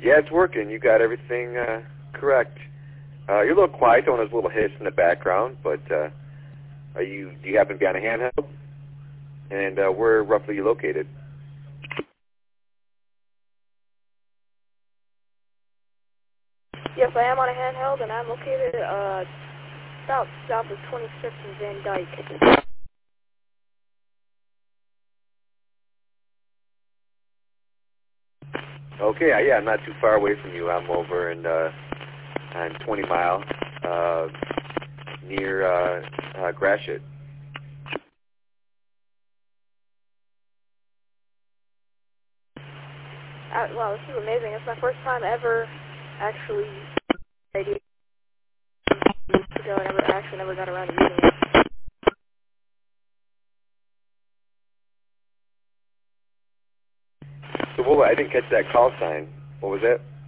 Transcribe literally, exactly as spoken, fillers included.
Yeah, it's working. You got everything uh, correct. Uh, you're a little quiet on those little hits in the background, but uh, are you? Do you happen to be on a handheld? And uh, where roughly are you located? Yes, I am on a handheld, and I'm located uh, south south of twenty-fifth and Van Dyke. Okay, uh, yeah, I'm not too far away from you. I'm over in uh, on twenty mile uh, near uh, uh, Gratiot. Uh, wow, this is amazing. It's my first time ever actually radio. Ago, I never actually never got around to using it. So, well, I didn't catch that call sign. What was that?